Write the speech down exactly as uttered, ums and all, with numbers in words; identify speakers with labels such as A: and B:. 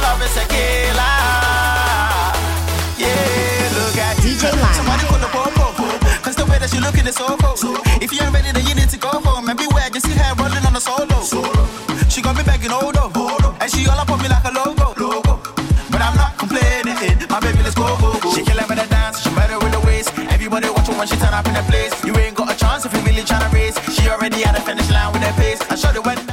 A: love is a killer. Yeah, look at D J Lime. Somebody call the popo, cause the way that you looking is so cool. If you ain't ready, then you need to go home. And beware, you see her rolling on a solo. She got me begging, hold up, and she all up on me like a logo. But I'm not complaining, my baby, let's go, go, go. She killing with the dance, she better with the waist. Everybody watching when she turn up in the place. You ain't got a chance if you really tryna race. She already at the finish line with her pace. I shot it when